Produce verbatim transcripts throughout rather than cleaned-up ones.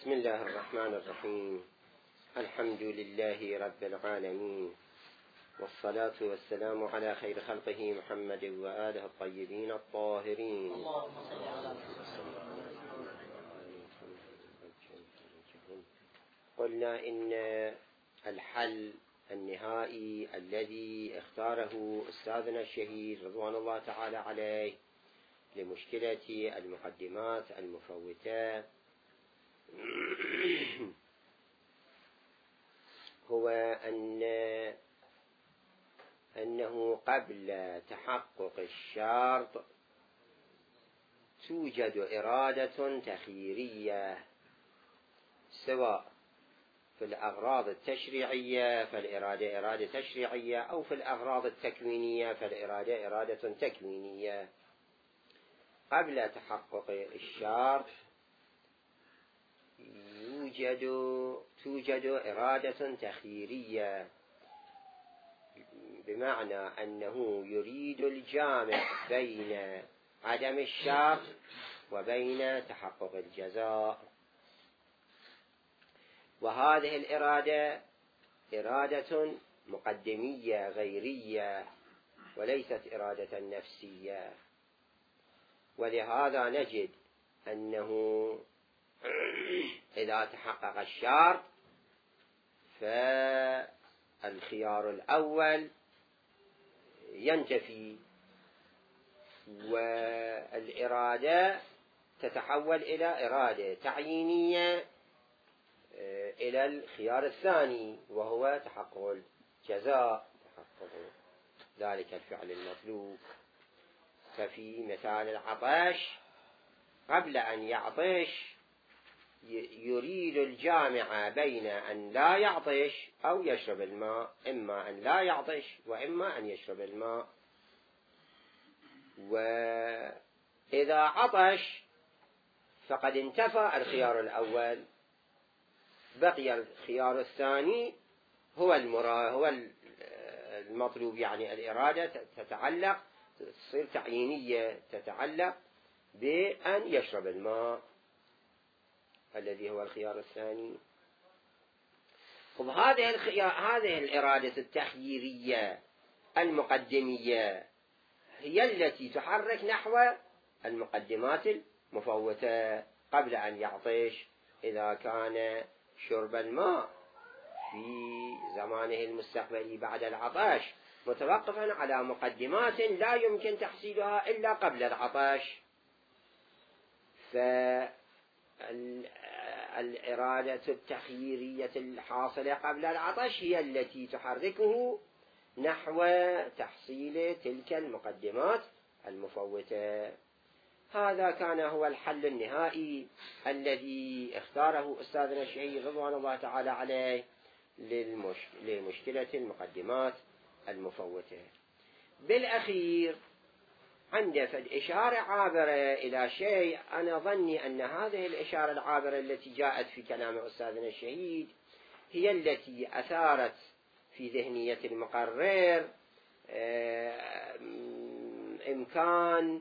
بسم الله الرحمن الرحيم. الحمد لله رب العالمين، والصلاة والسلام على خير خلقه محمد وآله الطيبين الطاهرين. اللهم صل على محمد. قلنا إن الحل النهائي الذي اختاره أستاذنا الشهيد رضوان الله تعالى عليه لمشكلة المقدمات المفوتة هو أن أنه قبل تحقق الشرط توجد إرادة تخييرية، سواء في الأغراض التشريعية فالإرادة إرادة تشريعية، أو في الأغراض التكوينية فالإرادة إرادة تكوينية. قبل تحقق الشرط يوجد توجد إرادة تخييرية، بمعنى أنه يريد الجامع بين عدم الشرط وبين تحقق الجزاء. وهذه الإرادة إرادة مقدمية غيرية وليست إرادة نفسية، ولهذا نجد أنه إذا تحقق الشرط فالخيار الأول ينتفي، والإرادة تتحول إلى إرادة تعيينية إلى الخيار الثاني وهو تحقق الجزاء، تحقق ذلك الفعل المطلوب. ففي مثال العطش قبل أن يعطش يريد الجامع بين أن لا يعطش أو يشرب الماء، إما أن لا يعطش وإما أن يشرب الماء. وإذا عطش فقد انتفى الخيار الأول، بقي الخيار الثاني هو المراد هو المطلوب، يعني الإرادة تتعلق تصير تعيينية، تتعلق بأن يشرب الماء الذي هو الخيار الثاني. وهذه الخيار هذه الإرادة التخييرية المقدمية هي التي تحرك نحو المقدمات المفوتة قبل أن يعطش. إذا كان شرب الماء في زمانه المستقبلي بعد العطش متوقفا على مقدمات لا يمكن تحصيلها إلا قبل العطش، فالإرادة التخييرية الحاصلة قبل العطش هي التي تحركه نحو تحصيل تلك المقدمات المفوتة. هذا كان هو الحل النهائي الذي اختاره أستاذنا الشهيد رضوان الله تعالى عليه لمشكلة المقدمات المفوتة. بالأخير عنده إشارة عابرة إلى شيء، أنا ظني أن هذه الإشارة العابرة التي جاءت في كلام أستاذنا الشهيد هي التي أثارت في ذهنية المقرر إمكان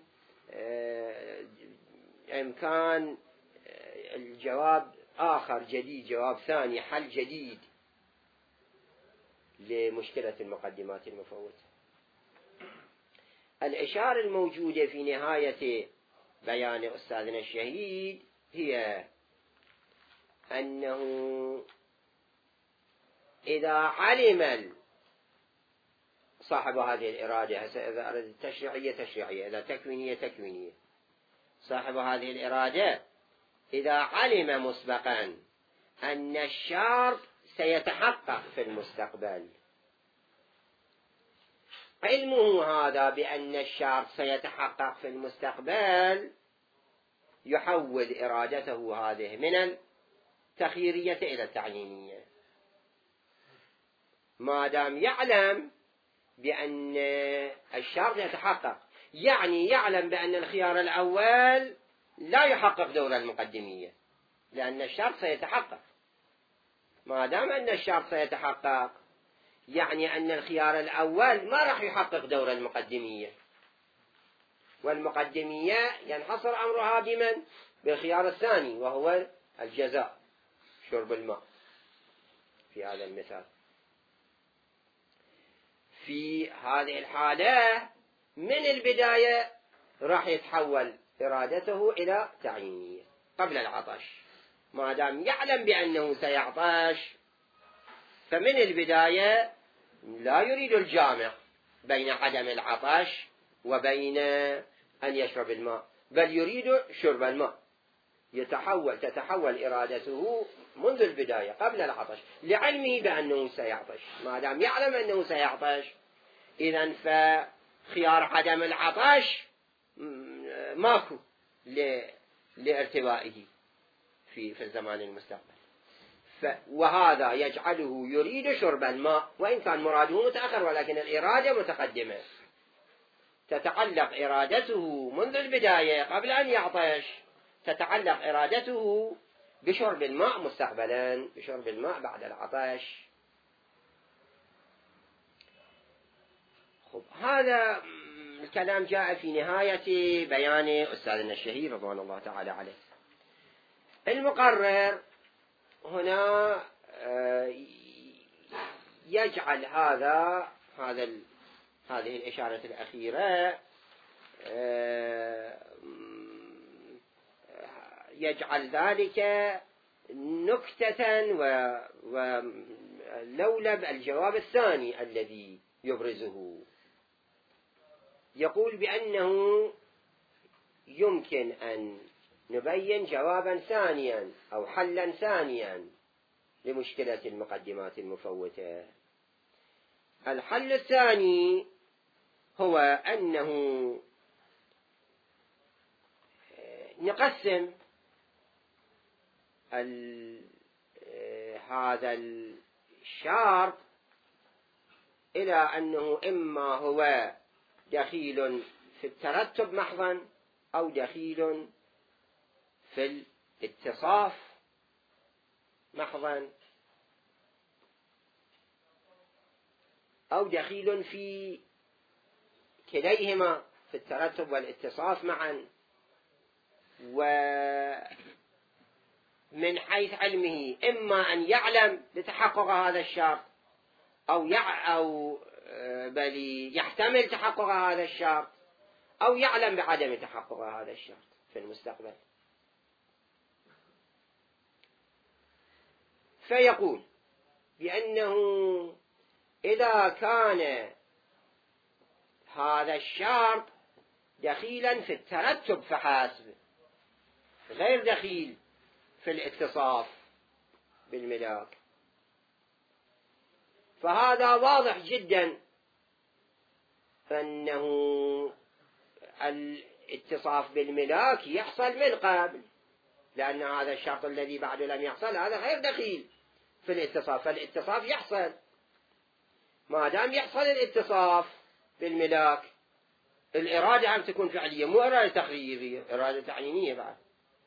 إمكان الجواب آخر جديد، جواب ثاني، حل جديد لمشكلة المقدمات المفوتة. الإشارة الموجودة في نهاية بيان أستاذنا الشهيد هي أنه إذا علم صاحب هذه الإرادة، إذا أراد تشريعية تشريعية، إذا تكوينية تكوينية، صاحب هذه الإرادة إذا علم مسبقا أن الشرط سيتحقق في المستقبل، علمه هذا بأن الشرط سيتحقق في المستقبل يحول إرادته هذه من التخييرية إلى التعيينية. ما دام يعلم بأن الشرط يتحقق، يعني يعلم بأن الخيار الأول لا يحقق دور المقدمية لأن الشرط سيتحقق. ما دام أن الشرط سيتحقق يعني أن الخيار الأول ما راح يحقق دور المقدمية، والمقدمية ينحصر أمرها بمن؟ بالخيار الثاني وهو الجزاء. شرب الماء في هذا المثال. في هذه الحالة من البداية راح يتحول إرادته إلى تعيينية قبل العطش، ما دام يعلم بأنه سيعطش فمن البداية لا يريد الجامع بين عدم العطش وبين أن يشرب الماء، بل يريد شرب الماء. يتحول تتحول إرادته منذ البداية قبل العطش لعلمه بأنه سيعطش. ما دام يعلم أنه سيعطش إذن فخيار عدم العطش ماكو لارتوائه في في الزمان المستقبل. وهذا يجعله يريد شرب الماء وإن كان مراده متأخر، ولكن الإرادة متقدمة. تتعلق إرادته منذ البداية قبل أن يعطش، تتعلق إرادته بشرب الماء مستقبلا، بشرب الماء بعد العطش. خب هذا الكلام جاء في نهاية بيان أستاذنا الشهير رضوان الله تعالى عليه. المقرر هنا يجعل هذا هذا هذه الإشارة الأخيرة يجعل ذلك نكتة ولولب الجواب الثاني الذي يبرزه. يقول بأنه يمكن أن نبين جوابا ثانيا أو حلا ثانيا لمشكلة المقدمات المفوتة. الحل الثاني هو أنه نقسم هذا الشرط إلى أنه إما هو دخيل في الترتب محضا أو دخيل في الاتصاف محضا أو دخيل في كليهما في الترتب والاتصاف معا. ومن حيث علمه إما أن يعلم بتحقق هذا الشرط أو يع أو بل يحتمل تحقق هذا الشرط أو يعلم بعدم تحقق هذا الشرط في المستقبل. فيقول بأنه إذا كان هذا الشرط دخيلا في الترتب فحسب غير دخيل في الاتصاف بالملاك، فهذا واضح جدا أنه الاتصاف بالملاك يحصل من قبل، لأن هذا الشرط الذي بعده لم يحصل هذا غير دخيل في الاتصاف، فالاتصاف يحصل. ما دام يحصل الاتصاف بالملاك الإرادة عم تكون فعلية، مو إرادة تقريرية، إرادة تعيينية بعد،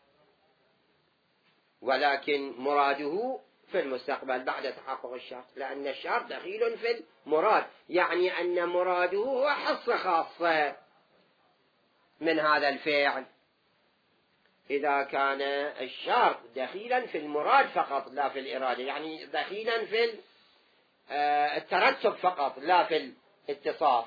ولكن مراده في المستقبل بعد تحقق الشرط، لأن الشرط دخيل في المراد، يعني أن مراده هو حصة خاصة من هذا الفعل. إذا كان الشرط دخيلا في المراد فقط لا في الإرادة، يعني دخيلا في الترتب فقط لا في الاتصاف،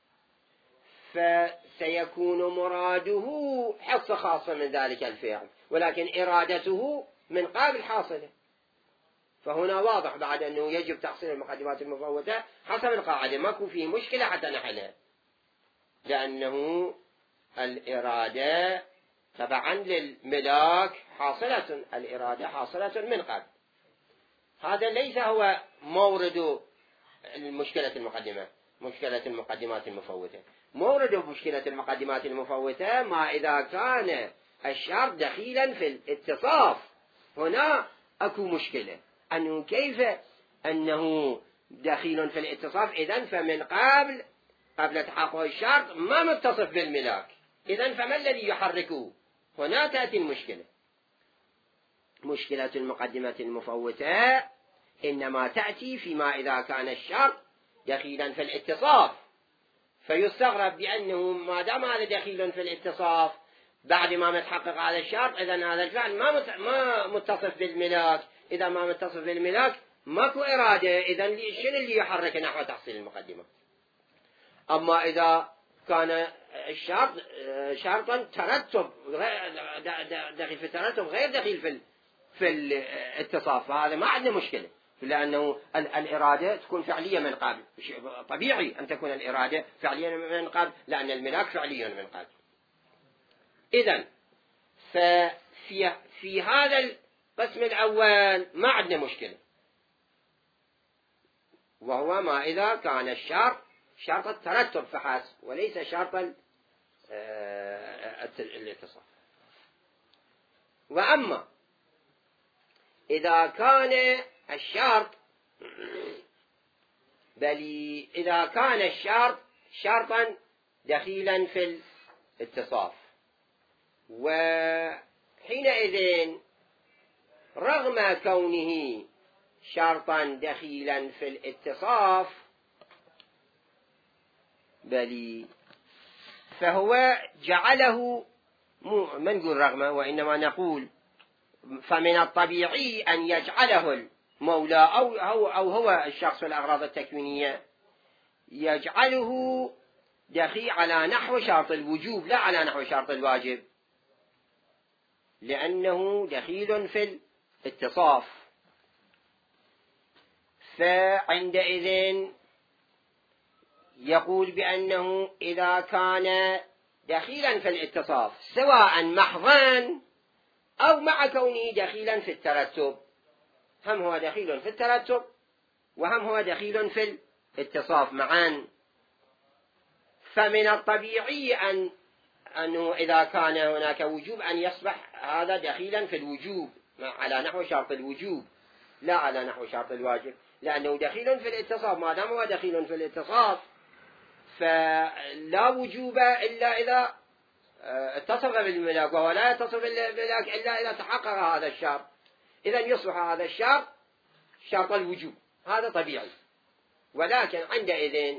فسيكون مراده حصة خاصة من ذلك الفعل، ولكن إرادته من قبل حاصلة. فهنا واضح بعد أنه يجب تحصيل المقدمات المفوتة حسب القاعدة، ماكو فيه مشكلة حتى نحلها، لأنه الإرادة تبعا للملاك حاصلة، الإرادة حاصلة من قبل. هذا ليس هو مورد المشكلة المقدمة، مشكلة المقدمات المفوتة. مورد مشكلة المقدمات المفوتة ما إذا كان الشرط دخيلا في الاتصاف، هنا أكو مشكلة، أنه كيف أنه دخيل في الاتصاف، إذن فمن قبل قبل تحقق الشرط ما متصف بالملاك، إذن فما الذي يحركه؟ هنا تأتي المشكلة. مشكلة المقدمة المفوتة إنما تأتي فيما إذا كان الشرط دخيلا في الاتصاف، فيستغرب بأنه ما دام هذا دخيل في الاتصاف بعد ما متحقق هذا الشرط، إذن هذا الفعل ما ما متصف بالملاك، إذا ما متصف بالملاك ماكو إرادة، إذن شنو اللي يحرك نحو تحصيل المقدمة؟ أما إذا كان الشرط شرطا ترتب دخيل في الترتب غير دخيل في في الاتصاف، فهذا ما عندنا مشكلة، لأنه الإرادة تكون فعلية من قبل، طبيعي أن تكون الإرادة فعلية من قبل، لأن الملاك فعلي من قبل. إذن ففي في هذا القسم الأول ما عندنا مشكلة، وهو ما إذا كان الشرط شرط الترتب فحسب وليس شرط الاتصاف. وأما إذا كان الشرط بل إذا كان الشرط شرطا دخيلا في الاتصاف، وحينئذ رغم كونه شرطا دخيلا في الاتصاف بل فهو جعله، ما نقول رغم، وإنما نقول فمن الطبيعي أن يجعله المولى أو هو, أو هو الشخص في الأغراض التكوينية يجعله دخيل على نحو شرط الوجوب لا على نحو شرط الواجب، لأنه دخيل في الاتصاف. فعندئذ يقول بأنه إذا كان دخيلا في الاتصاف سواء محضا أو مع كونه دخيلا في الترتب، هم هو دخيل في الترتب وهم هو دخيل في الاتصاف معا، فمن الطبيعي أن أنه إذا كان هناك وجوب أن يصبح هذا دخيلا في الوجوب على نحو شرط الوجوب لا على نحو شرط الواجب، لأنه دخيل في الاتصاف. ما دام هو دخيل في الاتصاف فلا وجوب إلا إذا اتصف بالملاك، وهو لا يتصف بالملاك إلا إذا تحقق هذا الشرط، إذا يصبح هذا الشرط شرط الوجوب، هذا طبيعي. ولكن عندئذ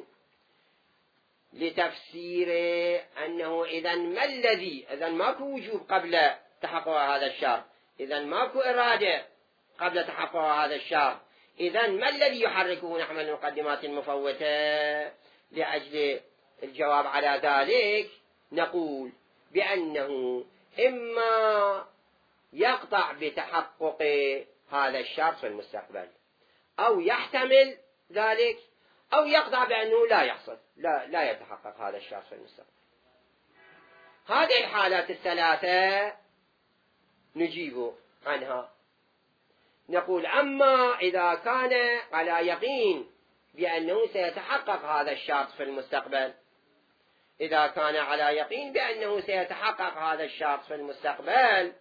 لتفسير أنه إذا ما الذي إذا ماكو وجوب قبل تحقق هذا الشرط، إذا ماكو إرادة قبل تحقق هذا الشرط، إذا ما الذي يحركه نحو المقدمات المفوتة؟ لأجل الجواب على ذلك نقول بأنه إما يقطع بتحقق هذا الشرط في المستقبل، أو يحتمل ذلك، أو يقطع بأنه لا يحصل، لا, لا يتحقق هذا الشرط في المستقبل. هذه الحالات الثلاثة نجيب عنها، نقول أما إذا كان على يقين بأنه سيتحقق هذا الشرط في المستقبل، إذا كان على يقين بأنه سيتحقق هذا الشرط في المستقبل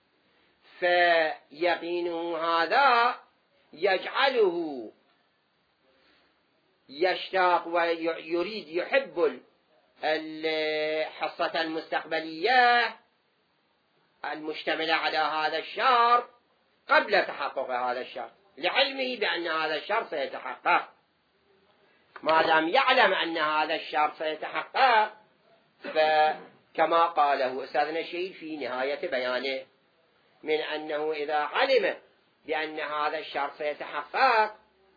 فيقينه هذا يجعله يشتاق ويريد يحب الحصة المستقبلية المشتملة على هذا الشرط قبل تحقق هذا الشرط، لعلمه بأن هذا الشرط سيتحقق. ما دام يعلم أن هذا الشرط سيتحقق، فكما قاله أستاذنا الشهيد في نهاية بيانه من أنه إذا علم بأن هذا الشرط سيتحقق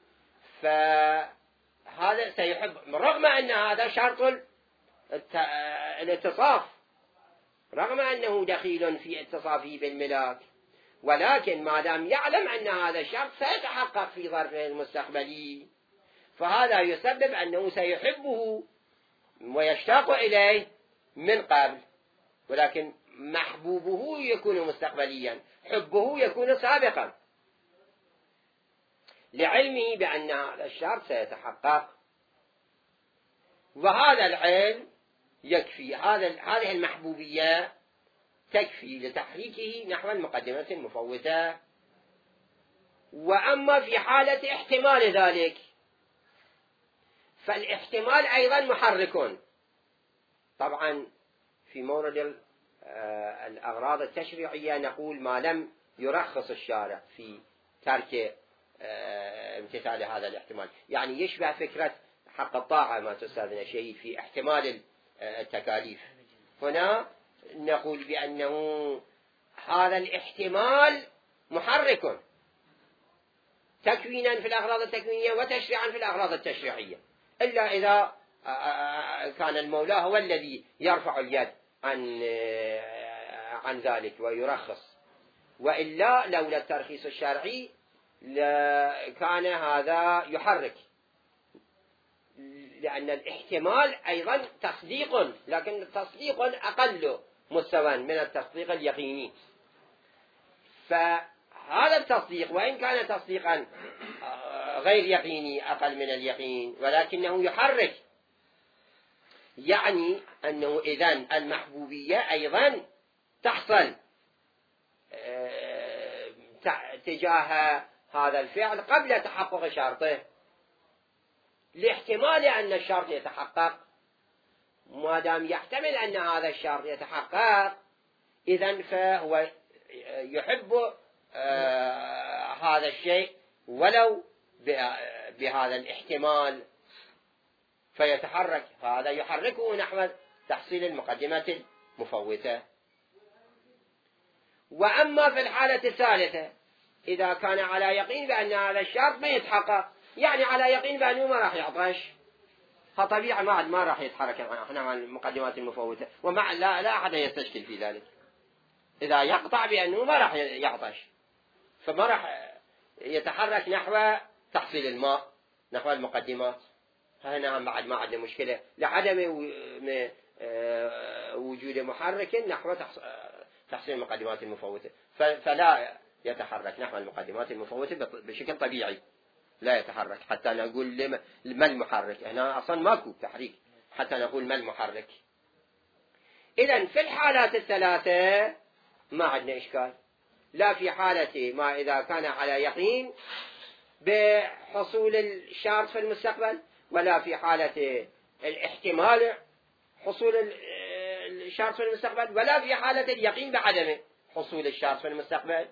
فهذا سيحب، رغم أن هذا شرط الاتصاف، رغم أنه دخيل في اتصافه بالملاك، ولكن ما دام يعلم أن هذا الشرط سيتحقق في ظرفه المستقبلي فهذا يسبب أنه سيحبه ويشتاق إليه من قبل، ولكن محبوبه يكون مستقبليا، حبه يكون سابقا، لعلمه بأن هذا الشرط سيتحقق. وهذا العلم يكفي، هذا هذه المحبوبية تكفي لتحريكه نحو المقدمة المفوتة. وأما في حالة احتمال ذلك فالاحتمال أيضا محرك. طبعا في مورد الأغراض التشريعية نقول ما لم يرخص الشارع في ترك امتثال هذا الاحتمال، يعني يشبه فكرة حق الطاعة ما تستاذنا شيء في احتمال التكاليف. هنا نقول بأنه هذا الاحتمال محرك، تكوينا في الأغراض التكوينية وتشريعا في الأغراض التشريعية، إلا إذا كان المولى هو الذي يرفع اليد عن عن ذلك ويرخص، وإلا لولا الترخيص الشرعي كان هذا يحرك، لأن الاحتمال أيضا تصديق، لكن التصديق أقل مستوى من التصديق اليقيني. فهذا التصديق وإن كان تصديقا غير يقيني أقل من اليقين، ولكنه يحرك، يعني أنه إذن المحبوبية أيضا تحصل تجاه هذا الفعل قبل تحقق شرطه، لاحتمال أن الشرط يتحقق. ما دام يحتمل أن هذا الشرط يتحقق، إذن فهو يحب هذا الشيء ولو بهذا الاحتمال فيتحرك، فهذا يحركه نحو تحصيل المقدمة المفوتة. وأما في الحالة الثالثة إذا كان على يقين بأن هذا الشرط ما يتحقق، يعني على يقين بأنه ما راح يعطش، فطبيعي ما ما راح يتحرك نحو المقدمات المفوتة، ومع لا لا أحد يستشكل في ذلك. إذا يقطع بأنه ما راح يعطش فما راح يتحرك نحو تحصيل الماء، نحو المقدمات، فهنا بعد ما عندنا مشكلة لعدم وجود محرك نحو تحصيل المقدمات المفوتة، فلا يتحرك نحو المقدمات المفوتة بشكل طبيعي، لا يتحرك حتى نقول ما المحرك. هنا أصلا ماكو تحريك حتى نقول ما المحرك. إذن في الحالات الثلاثة ما عندنا إشكال، لا في حالة ما إذا كان على يقين بحصول الشرط في المستقبل، ولا في حالة الاحتمال حصول الشرط في المستقبل، ولا في حالة اليقين بعدم حصول الشرط في المستقبل.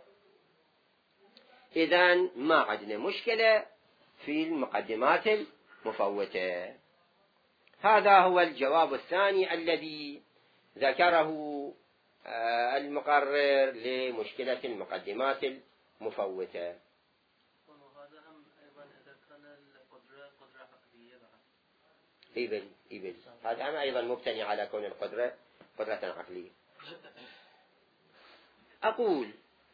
إذن ما عندنا مشكلة في المقدمات المفوتة. هذا هو الجواب الثاني الذي ذكره المقرر لمشكلة المقدمات المفوتة. وهذا هم أيضا إذا كان القدرة قدرة عقلية بعد. إبل إبل هذا هم أيضا مبتني على كون القدرة قدرة عقلية. أقول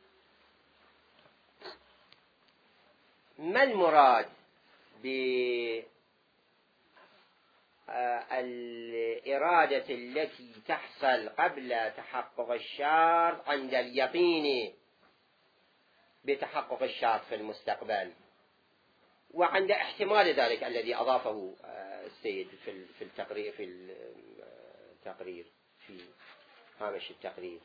ما المراد بالإرادة التي تحصل قبل تحقق الشرط عند اليقين بتحقق الشرط في المستقبل، وعند احتمال ذلك الذي أضافه السيد في التقرير في التقرير في هامش التقرير.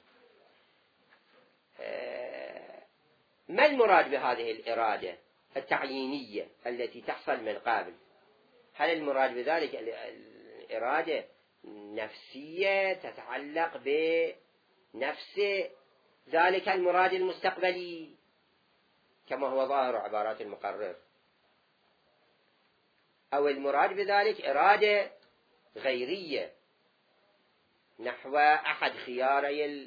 ما المراد بهذه الإرادة التعيينية التي تحصل من قبل؟ هل المراد بذلك الإرادة نفسية تتعلق بنفس ذلك المراد المستقبلي كما هو ظاهر عبارات المقرر، أو المراد بذلك إرادة غيرية نحو أحد خياري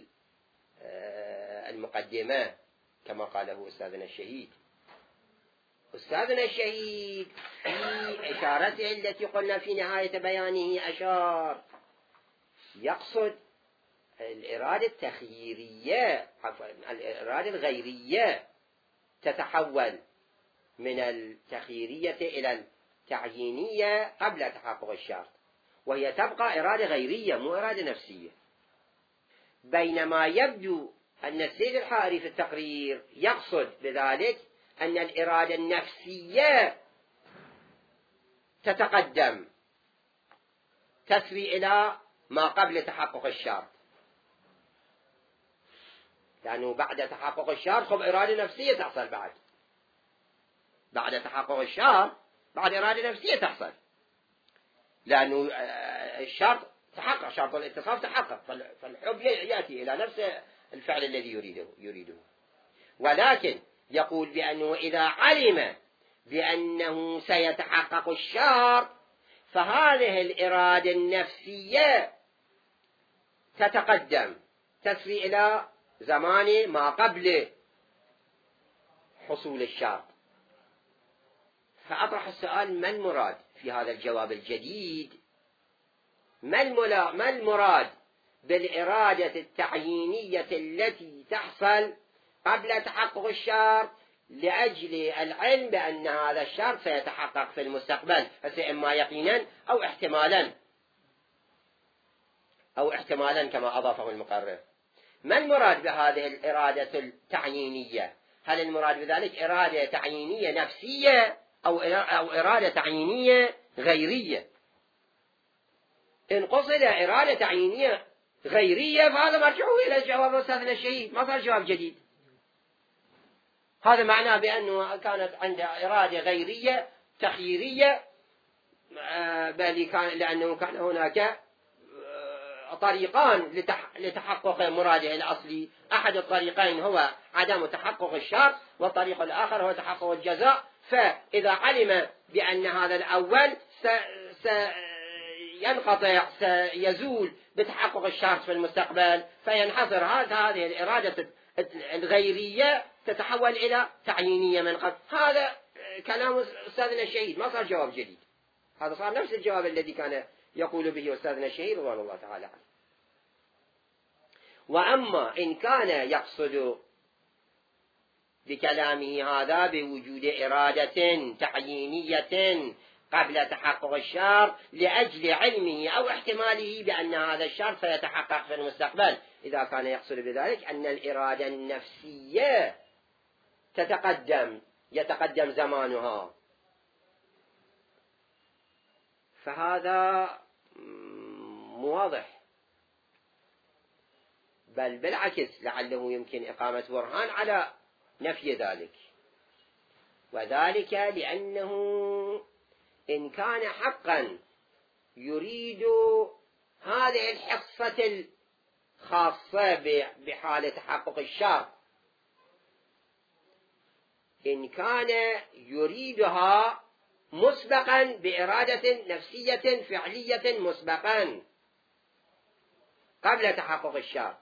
المقدمة كما قاله أستاذنا الشهيد؟ أستاذنا الشهيد في إشارته التي قلنا في نهاية بيانه أشار يقصد الإرادة التخييرية، عفوا الإرادة الغيرية تتحول من التخييرية إلى التعيينية قبل تحقق الشرط، وهي تبقى إرادة غيرية مو إرادة نفسية. بينما يبدو أن السيد الحائري في التقرير يقصد بذلك أن الإرادة النفسية تتقدم تسري إلى ما قبل تحقق الشرط، لأنه بعد تحقق الشرط خب إرادة نفسية تحصل، بعد بعد تحقق الشرط بعد إرادة نفسية تحصل، لأنه الشرط تحقق، شرط الاتصاف تحقق، فالحب يأتي إلى نفس الفعل الذي يريده يريده ولكن يقول بأنه إذا علم بأنه سيتحقق الشرط فهذه الإرادة النفسية تتقدم تسري إلى زمان ما قبل حصول الشرط، فأطرح السؤال: ما المراد في هذا الجواب الجديد؟ ما ما المراد بالإرادة التعيينية التي تحصل قبل تحقق الشرط لأجل العلم بأن هذا الشرط سيتحقق في المستقبل، فإما يقينا أو احتمالا أو احتمالا كما أضافه المقرر. ما المراد بهذه الإرادة التعيينية؟ هل المراد بذلك إرادة تعيينية نفسية أو أو إرادة تعيينية غيرية؟ إن قصد إرادة تعيينية غيرية فهذا مرجعه إلى الجواب أستاذنا الشهيد، ما صار جواب جديد. هذا معناه بأنه كانت عنده إرادة غيرية تخييرية، بل كان لأنه كان هناك طريقان لتحقق مراده الأصلي. أحد الطريقين هو عدم تحقق الشرط، والطريق الآخر هو تحقق الجزاء. فإذا علم بأن هذا الأول سينقطع سيزول بتحقق الشرط في المستقبل، فينحصر هذه الإرادة الغيرية تتحول إلى تعيينية من قبل. هذا كلام أستاذنا الشهيد، ما صار جواب جديد، هذا صار نفس الجواب الذي كان يقول به أستاذنا الشهيد رضوان الله تعالى عنه. وأما إن كان يقصد بكلامه هذا بوجود إرادة تعيينية قبل تحقق الشرط لأجل علمه أو احتماله بأن هذا الشرط سيتحقق في المستقبل، إذا كان يقصد بذلك أن الإرادة النفسية تتقدم يتقدم زمانها، فهذا مو واضح، بل بالعكس لعله يمكن إقامة برهان على نفي ذلك. وذلك لأنه إن كان حقا يريد هذه الحصة الخاصة بحالة تحقق الشرط، إن كان يريدها مسبقا بإرادة نفسية فعلية مسبقا قبل تحقق الشرط،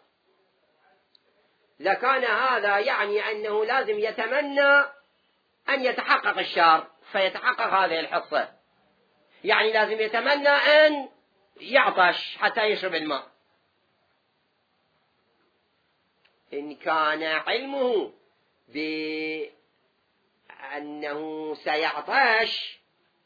لكان هذا يعني أنه لازم يتمنى أن يتحقق الشرط فيتحقق هذه الحصة، يعني لازم يتمنى أن يعطش حتى يشرب الماء. إن كان علمه بأنه سيعطش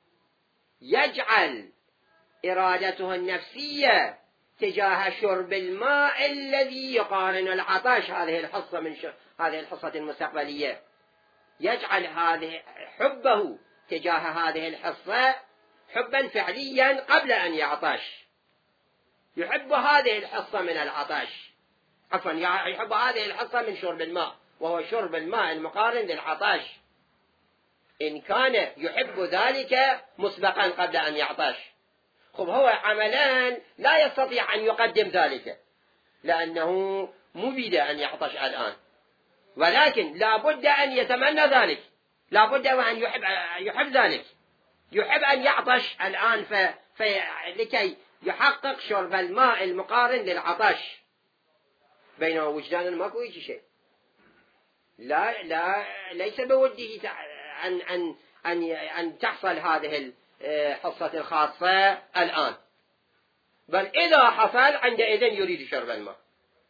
يجعل إرادته النفسية تجاه شرب الماء الذي يقارن العطش، هذه الحصة من هذه الحصة المستقبلية، يجعل هذه حبه تجاه هذه الحصة حبا فعليا قبل أن يعطش، يحب هذه الحصة من العطش، عفوا يحب هذه الحصة من شرب الماء، وهو شرب الماء المقارن للعطش. إن كان يحب ذلك مسبقا قبل أن يعطش، خب هو عملان لا يستطيع أن يقدم ذلك لأنه مبيد أن يعطش الآن، ولكن لا بد أن يتمنى ذلك، لا بد أن يحب, يحب ذلك، يحب أن يعطش الآن ف... ف... لكي يحقق شرب الماء المقارن للعطش. بينما وجدان ماكو يجي شيء، لا لا ليس بوده أن أن أن أن تحصل هذه الحصة الخاصة الآن، بل إذا حصل عندئذ يريد شرب الماء.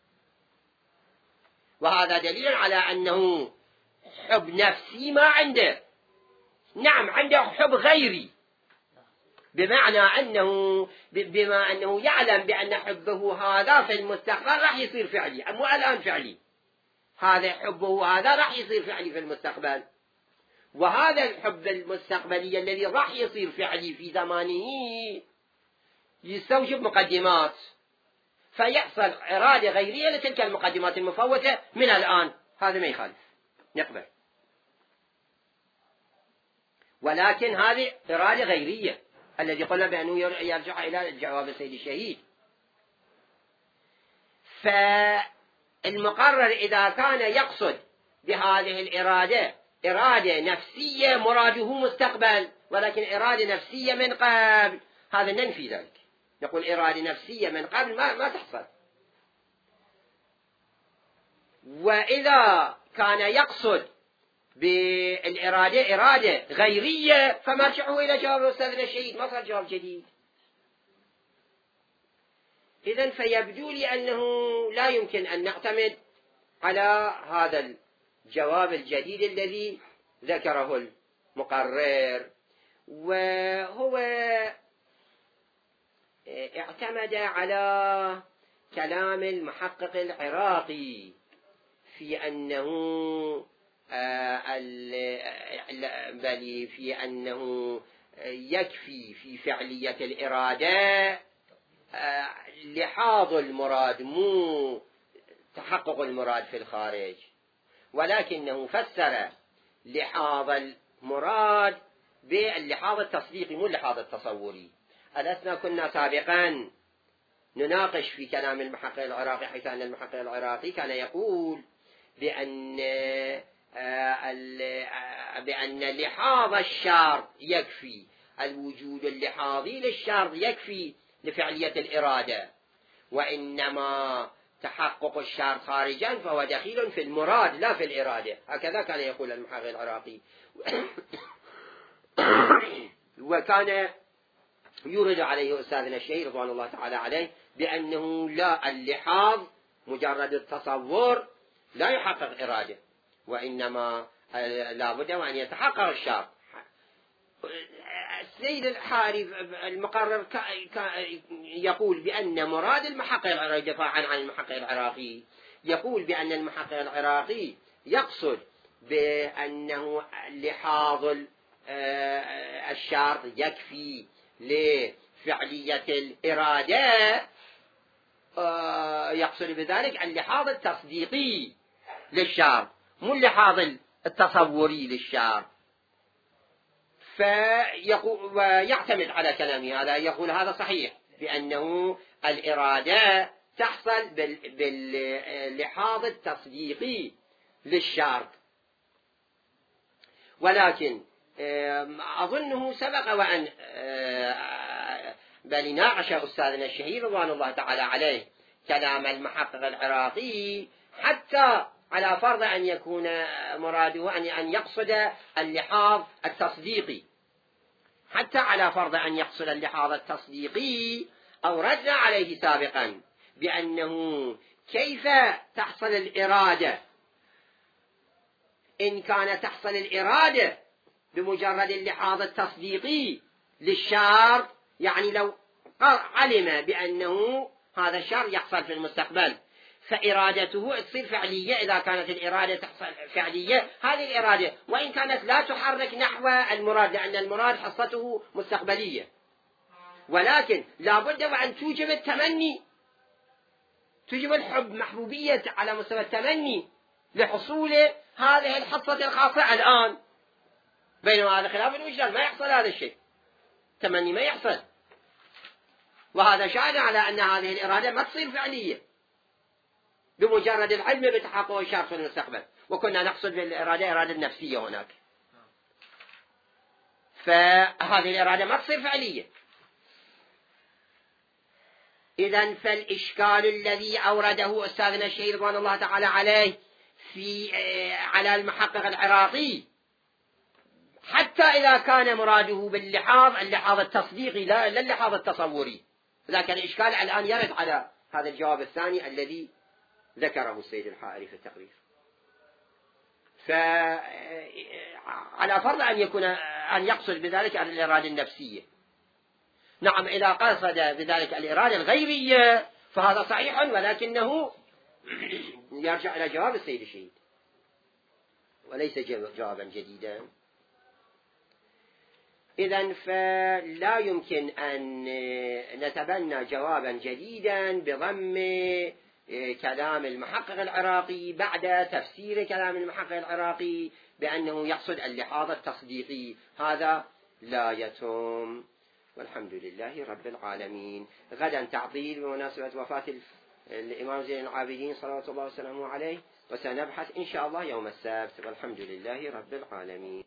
وهذا دليل على أنه حب نفسي ما عنده، نعم عنده حب غيري، بمعنى أنه بما أنه يعلم بأن حبه هذا في المستقبل راح يصير فعلي، مو الآن فعلي، هذا حبه هذا راح يصير فعلي في المستقبل، وهذا الحب المستقبلي الذي راح يصير فعلي في زمانه يستوجب مقدمات، فيحصل إرادة غيرية لتلك المقدمات المفوتة من الآن، هذا ما يخالف نقبل، ولكن هذه إرادة غيرية الذي قلنا بأنه يرجع إلى الجواب السيد الشهيد. فالمقرر إذا كان يقصد بهذه الإرادة إرادة نفسية مراده مستقبل، ولكن إرادة نفسية من قبل، هذا ننفي ذلك، نقول إرادة نفسية من قبل ما, ما تحصل. وإذا كان يقصد بال الإرادة إرادة غيرية، فمرجعه إلى جواب أستاذنا الشهيد، ما صار جواب جديد. إذن فيبدو لي أنه لا يمكن أن نعتمد على هذا الجواب الجديد الذي ذكره المقرر، وهو اعتمد على كلام المحقق العراقي في أنه بل في أنه يكفي في فعلية الإرادة لحاظ المراد مو تحقق المراد في الخارج، ولكنه فسر لحاظ المراد باللحاظ التصديقي مو اللحاظ التصوري. ألسنا كنا سابقا نناقش في كلام المحقق العراقي، حيث أن المحقق العراقي كان يقول بأن بأن لحاظ الشرط يكفي، الوجود اللحاظي للشرط يكفي لفعلية الإرادة، وإنما تحقق الشرط خارجا فهو دخيل في المراد لا في الإرادة. هكذا كان يقول المحقق العراقي. وكان يورد عليه أستاذنا الشهيد رضوان الله تعالى عليه بأنه لا، اللحاظ مجرد التصور لا يحقق إرادة، وإنما لا بد وأن يتحقق الشرط. السيد الحاري المقرر يقول بأن مراد المحقق العراقي دفاعا عن المحقق العراقي، يقول بأن المحقق العراقي يقصد بأنه لحاظ الشرط يكفي لفعلية الإرادة، يقصد بذلك اللحاظ التصديقي للشرط مو اللحاظ التصوري للشرط. ويعتمد على كلامه هذا، يقول هذا صحيح بأنه الإرادة تحصل باللحاظ التصديقي للشرط، ولكن أظنه سبق وأن بل ناقش أستاذنا الشهيد رضوان الله تعالى عليه كلام المحقق العراقي حتى على فرض أن يكون مراده أن يقصد اللحاظ التصديقي، حتى على فرض أن يقصد اللحاظ التصديقي أوردنا عليه سابقا بأنه كيف تحصل الإرادة إن كان تحصل الإرادة بمجرد اللحاظ التصديقي للشرط، يعني لو علم بأنه هذا الشرط يحصل في المستقبل فإرادته تصير فعلية. إذا كانت الإرادة تحصل فعلية، هذه الإرادة وإن كانت لا تحرك نحو المراد، لأن المراد حصته مستقبلية، ولكن لا بد وأن توجب التمني، توجب الحب محبوبية على مستوى التمني لحصول هذه الحصة الخاصة الآن. بينما هذا خلاف الوجدان، ما يحصل هذا الشيء، تمني ما يحصل، وهذا شاهد على أن هذه الإرادة ما تصير فعلية بمجرد العلم بتحقق الشرط في المستقبل. وكنا نقصد بالإرادة إرادة نفسية هناك، فهذه الإرادة ما تصير فعلية. إذن فالإشكال الذي أورده أستاذنا الشهيد رضوان الله تعالى عليه في على المحقق العراقي، حتى إذا كان مراده باللحاظ اللحاظ التصديقي لا اللحاظ التصوري، لكن الإشكال الآن يرد على هذا الجواب الثاني الذي ذكره السيد الحائري في التقرير. فعلى فرض أن يكون أن يقصد بذلك الإرادة النفسية، نعم إذا قصد بذلك الإرادة الغيرية فهذا صحيح، ولكنه يرجع إلى جواب السيد الشهيد وليس جوابا جديدا. إذن فلا يمكن أن نتبنى جوابا جديدا بضم كلام المحقق العراقي بعد تفسير كلام المحقق العراقي بأنه يقصد اللحاظ التصديقي، هذا لا يتم. والحمد لله رب العالمين. غدا تعطيل بمناسبة وفاة الإمام زين العابدين صلوات الله وسلامه عليه، وسنبحث إن شاء الله يوم السبت. والحمد لله رب العالمين.